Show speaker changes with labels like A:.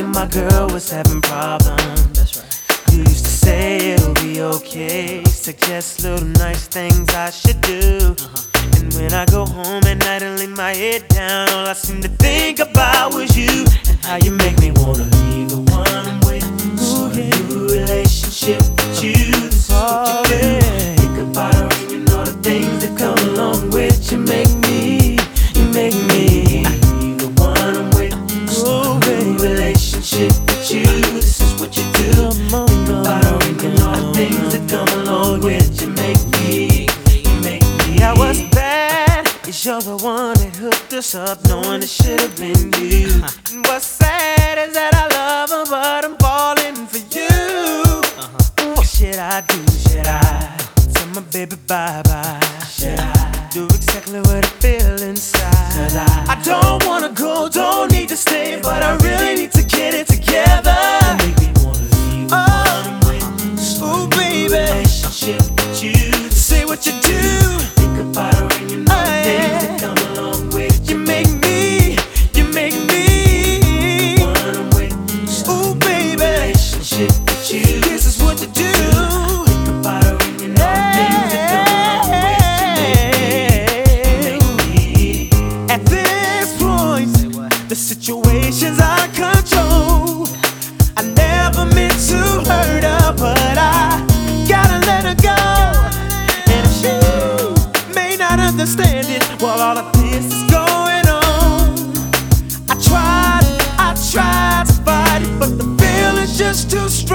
A: and my girl was having problems.
B: That's right.
A: You used to say it'll be okay, suggest little nice things I should do. And when I go home at night and lay my head down, all I seem to think about was you and how you make me wanna leave the one I'm with. Start a new relationship with you. This is what you do. Think about her and all the things that come along with you. You make me leave the one I'm with. Start a new relationship with you. This is what you do. Think about her and all the things that come along with you. Yeah, what's bad is you're the one that hooked us up, knowing it should have been you. And what's sad is that I love her, but I'm falling for you. What should I do? Should I tell my baby bye-bye? Should I do exactly what I feel inside? 'Cause I don't wanna go, don't need to stay, but I really need to get it together. You make me wanna leave the one I'm with.
B: Ooh, baby.
A: Relationship with you. Say what you do. Think about her and all the things that come along with you. You make me one I'm with.
B: Ooh, baby.
A: Relationship with you.
B: This is what you do.
A: Think about her and all the things that come along with you. You make me.
B: At this point, the situation's out of control. I never meant to hurt her, but I gotta let her go. And if she may not understand it while all of this is going on, I tried to fight it, but the feeling's just too strong.